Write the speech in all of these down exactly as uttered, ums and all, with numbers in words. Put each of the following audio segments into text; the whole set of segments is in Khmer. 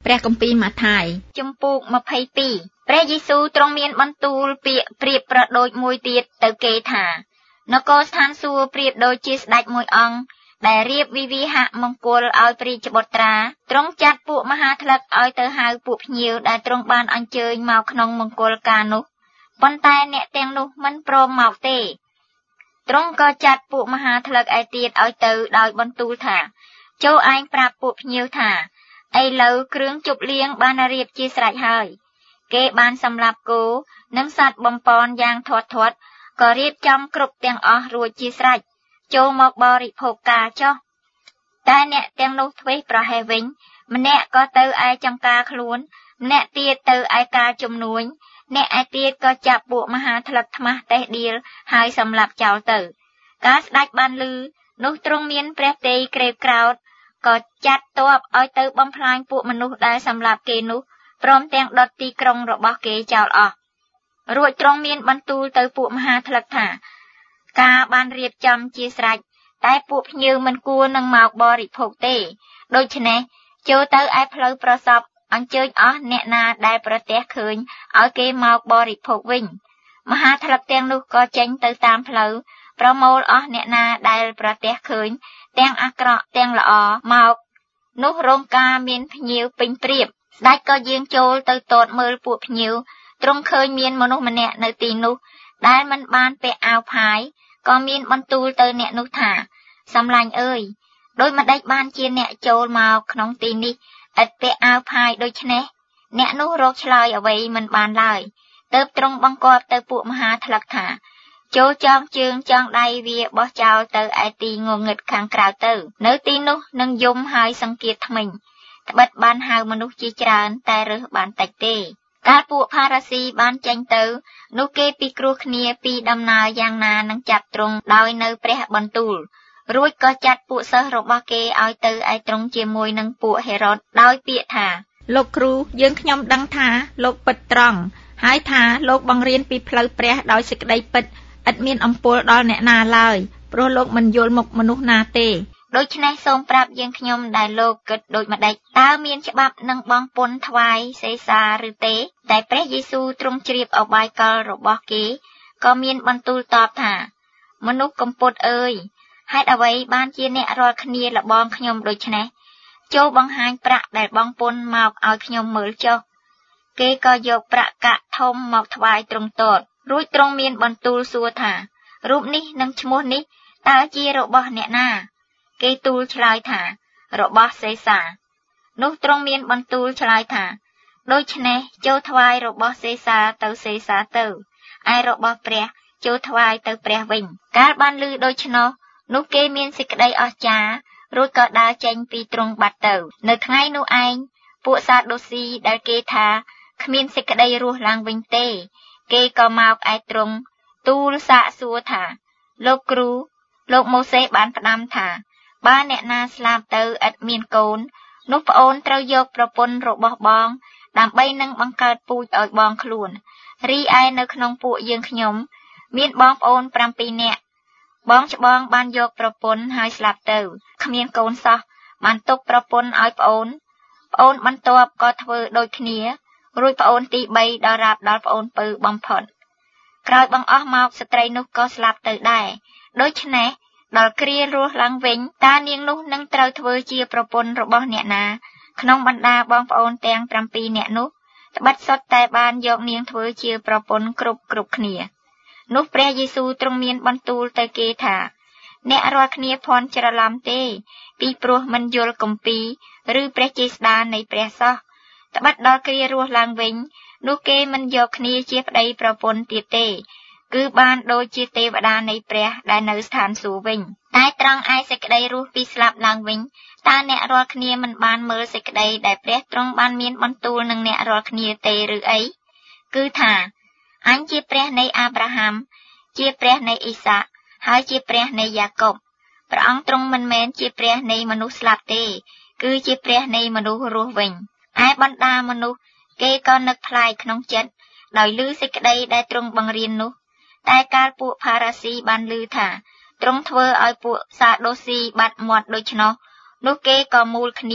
ព្រះគម្ពីរម៉ាថាយជំពូកยี่สิบสองព្រះយេស៊ូវទ្រង់មានបន្ទូលពាក្យប្រៀបប្រដូចមួយទៀតទៅគេថានគរស្ថានសួគ៌ប្រៀបដូចជាស្ដេចមួយអង្គដែលរៀបវិវាហមង្គលឲ្យព្រាជបុត្រាទ្រង់ចាត់ពួកមហាថ្លឹកឲ្យទៅហៅពួកភ្ញៀវដែលទ្រង់បានអញ្ជើញមកក្នុងមង្គលការនោះប៉ុន្តែអ្នកទាំងនោះមិនព្រមមកទេទ្រង់ក៏ចាត់ពួកមហាថ្លឹកឯទៀតឲ្យទៅដោយបន្ទូលថាចូលឯងប្រាប់ពួកភ្ញៀវថាឥឡូវគ្រឿងជប់លៀងបានរៀបជាស្រេចហើយគេបានសម្លាប់គោនិងសត្វបំពន់យ៉ាងធាត់ធាត់ក៏រៀបចំគ្រប់ទាំងអស់រួចជាស្រេចចូលមកបរិភោគការចុះតែអ្នកទាំងនោះធ្វេសប្រហែសវិញម្នាក់ក៏ទៅឯចំការខ្លួនម្នាក់ទៀតទៅឯការជំនួញអ្នកឯទៀតក៏ចាប់ពួកមហាថ្លឹកថ្មាស់តេះដៀលហើយសម្លាប់ចោលទៅការស្ដេចបានឮនោះទ្រង់មានព្រះទ័យក្រេបក្រោធក៏ចាត់ទ័ពឲ្យទៅបំផ្លាញពួកមនុស្សដែលសម្លាប់គេនោះព្រមទាំងដុតទីក្រុងរបស់គេចោលអស់រួចទ្រង់មានបន្ទូលទៅពួកមហាថ្លឹកថាការបានរៀបចំជាស្រេចតែពួកភ្ញៀវមិនគួរនឹងមកបរិភោគទេដូច្នេះចូលទៅឯផ្លូវប្រសពអញ្ជើញអស់អ្នកណាដែលប្រទះឃើញឲ្យគេមកបរិភោគវិញមហាថ្លឹកទាំងនោះក៏ចេញទៅតាមផ្លូវប្រមូលអស់អ្នកណាដែលប្រទះឃើញទាំងអាក្រក់ទាំងល្អមកនោះរោងការមានភ្ញៀវពេញព្រៀបស្ដេចក៏យាងចូលទៅទតមើលពួកភ្ញៀវទ្រង់ឃើញមានមនុស្សម្នាក់នៅទីនោះដែលមិនបានពាក់អាវផាយក៏មានបន្ទូលទៅអ្នកនោះថាសម្លាញ់អើយដោយម្ដេចបានជាអ្នកចូលមកក្នុងទីនេះឥតពាក់អាវផាយដូច្នេះអ្នកនោះរកឆ្លើយអ្វីមិនបានឡើយទើបទ្រង់បង្គាប់ទៅពួកមហាថ្លឹកថាចូលចងជើងចងដៃវាបោះចោលទៅឯទីងងឹតខាងក្រៅទៅនៅទីនោះនឹងយំហើយសង្កៀតថ្មិញត្បិតបានហៅមនុស្សជាច្រើនតែរើសបានតិចទេកាលពួកផារ៉ាស៊ីបានចេញទៅនោះគេពិគ្រោះគ្នាពីដំណើរយ៉ាងណានឹងចាប់ទ្រង់ដោយនៅព្រះបន្ទូលរួចក៏ចាត់ពួកសិស្សរបស់គេឲ្យទៅឯទ្រង់ជាមួយនឹងពួកហេរ៉ុតដោយពាក្យថាលោកគ្រូយើងខ្ញុំដឹងថាលោកពិតត្រង់ហើយថាលោកបង្រៀនពីផ្លូវព្រះដោយសេចក្តីពិតឥតមានអំពើដល់អ្នកណាឡើយព្រោះលោកមិនយល់មុខមនុស្សណាទេដូច្នេះសូមប្រាប់យើងខ្ញុំដែលលោកគិតដូចម្ដេចតើមានច្បាប់នឹងបង់ពន្ធថ្វាយសេសាឬទេតែព្រះយេស៊ូវទ្រង់ជ្រាបអបាយកលរបស់គេក៏មានបន្ទូលតបថាមនុស្សកំពត់អើយហេតុអ្វីបានជាអ្នករាល់គ្នាលបងខ្ញុំដូច្នេះចូលបង្ហាញប្រាក់ដែលបង់ពន្ធមកឲ្យខ្ញុំមើលចុះគេក៏យកប្រាក់កាក់ធំមកថ្វាយទ្រង់ទតរួចទ្រង់មានបន្ទូលសួរថារូបនេះនិងឈ្មោះនេះតើជារបស់អ្នកណាគេទូលឆ្លើយថារបស់សេសានោះទ្រង់មានបន្ទូលឆ្លើយថាដូច្នេះចូលថ្វាយរបស់សេសាទៅសេសាទៅឯរបស់ព្រះចូលថ្វាយទៅព្រះវិញកាលបានឮដូច្នោះនោះគេមានសេចក្តីអស្ចារ្យរួចក៏ដើរចេញពីទ្រង់បាត់ទៅនៅថ្ងៃនោះឯងពួកសាដូស៊ីដែលគេថាគ្មានសេចក្តីរស់ឡើងវិញទេគេក៏មកឯទ្រង់ទូលសាកសួរថាលោកគ្រូលោកម៉ូសេបានផ្ដាំថាបើអ្នកណាស្លាប់ទៅឥតមានកូននោះប្អូនត្រូវយកប្រពន្ធរបស់បងដើម្បីនឹងបង្កើតពូជឲ្យបងខ្លួនរីឯនៅក្នុងពួកយើងខ្ញុំមានបងប្អូនប្រាំពីរនាក់បងច្បងបានយកប្រពន្ធហើយស្លាប់ទៅគ្មានកូនសោះបានទុកប្រពន្ធឲ្យប្អូនប្អូនបន្ទាប់ក៏ធ្វើដូចគ្នារួចប្អូនទីបីដល់រាបដល់ប្អូនពៅបំផុតក្រោយបង្អស់មកស្ត្រីនោះក៏ស្លាប់ទៅដែរដូច្នេះដល់គ្រារស់ឡើងវិញតើនាងនោះនឹងត្រូវធ្វើជាប្រពន្ធរបស់អ្នកណាក្នុងបណ្ដាបងប្អូនទាំងប្រាំពីរនាក់នោះត្បិតសុទ្ធតែបានយកនាងធ្វើជាប្រពន្ធគ្រប់គ្រប់គ្នានោះព្រះយេស៊ូវទ្រង់មានបន្ទូលទៅគេថាអ្នករាល់គ្នាភ័ន្តច្រឡំទេពីព្រោះមិនយល់គម្ពីរឬព្រះចេស្តានៃព្រះសោះត្បិតដល់គ្រារស់ឡើងវិញនោះគេមិនយកគ្នាជាប្តីប្រពន្ធទៀតទេគឺបានដូចជាទេវតានៃព្រះដែលនៅស្ថានសួគ៌វិញតែត្រង់ឯសេចក្តីរស់ពីស្លាប់ឡើងវិញតើអ្នករាល់គ្នាមិនបានមើលសេចក្តីដែលព្រះទ្រង់បានមានបន្ទូលនឹងអ្នករាល់គ្នាទេឬអីគឺថាអញជាព្រះនៃអាប់រ៉ាហាំជាព្រះនៃអ៊ីសាកហើយជាព្រះនៃយ៉ាកុបព្រះអង្គទ្រង់មិនមែនជាព្រះនៃមនុស្សស្លាប់ទេគឺជាព្រះនៃមនុស្សរស់វិញឯបណ្ដាមនុស្សគេក៏នឹកប្លែកក្នុងចិត្តដោយឮសេចក្តីដែលទ្រង់បង្រៀននោះតែកាលពួកផារ៉ាស៊ីបានឮថាទ្រង់ធ្វើឲ្យពួកសាដូស៊ីបាត់មាត់ដូច្នោះនោះគេក៏មូលគ្នា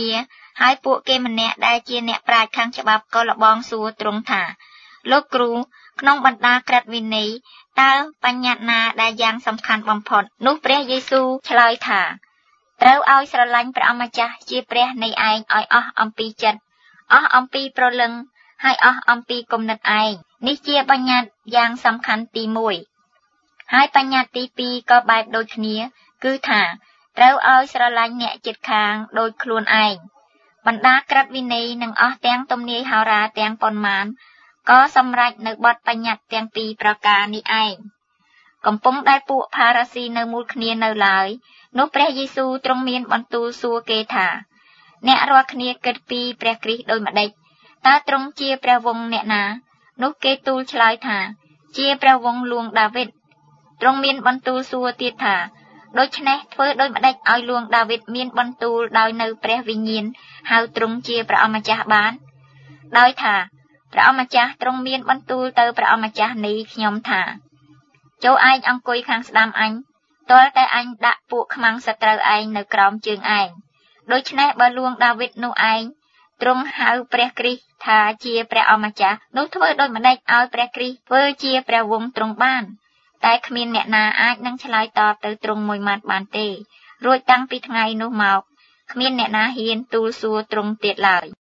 ហើយពួកគេម្នាក់ដែលជាអ្នកប្រាជ្ញខាងច្បាប់ក៏លបងសួរទ្រង់ថាលោកគ្រូក្នុងបណ្ដាក្រឹតវិន័យតើបញ្ញត្តិណាដែលយ៉ាងសំខាន់បំផុតនោះព្រះយេស៊ូវឆ្លើយថាត្រូវឲ្យស្រឡាញ់ព្រះអម្ចាស់ជាព្រះនៃឯងឲ្យអស់អំពីចិត្តអស់អំពីព្រលឹងហើយអស់អំពីគំនិតឯងនេះជាបញ្ញត្តិយ៉ាងសំខាន់ទីមួយហើយបញ្ញត្តិទីពីរក៏បែបដូចគ្នាគឺថាត្រូវឲ្យស្រឡាញ់អ្នកជិតខាងដូចខ្លួនឯងបណ្ដាក្រឹតវិន័យនិងអស់ទាំងទំនាយហោរាទាំងប៉ុន្មានក៏សម្រេចនៅបទបញ្ញត្តិទាំងពីរប្រការនេះឯងកំពុងដែលពួកផារ៉ាស៊ីនៅមូលគ្នានៅឡើយនោះព្រះយេស៊ូវទ្រង់មានបន្ទូលសួរគេថាអ្នករាល់គ្នាគិតពីព្រះគ្រីស្ទដូចម្ដេចតើទ្រង់ជាព្រះវង្សអ្នកណានោះគេទូលឆ្លើយថាជាព្រះវង្សលួងដាវីតទ្រង់មានបន្ទូលសួរទៀតថាដូច្នេះធ្វើដូចម្ដេចឲ្យលួងដាវីតមានបន្ទូលដោយនៅព្រះវិញ្ញាណហៅទ្រង់ជាព្រះអម្ចាស់បានដោយថាព្រះអម្ចាស់ទ្រង់មានបន្ទូលទៅព្រះអម្ចាស់នេះខ្ញុំថាចូលឯងអង្គុយខាងស្ដាំអញទាល់តែអញដាក់ពួកខ្មាំងសត្រូវឯងនៅក្រោមជើងឯងដូច្នេះបើលួងដាវីតនោះឯងទ្រង់ហៅព្រះគ្រីស្ទថាជាព្រះអម្ចាស់នោះធ្វើដូចម្ដេចឲ្យព្រះគ្រីស្ទធ្វើជាព្រះវង្សទ្រង់បានតែគ្មានអ្នកណាអាចនឹងឆ្លើយតបទៅទ្រង់មួយម៉ាត់បានទេរួចតាំងពីថ្ងៃនោះមកគ្មានអ្នកណាហ៊ានទូលសួរទ្រង់ទៀតឡើយ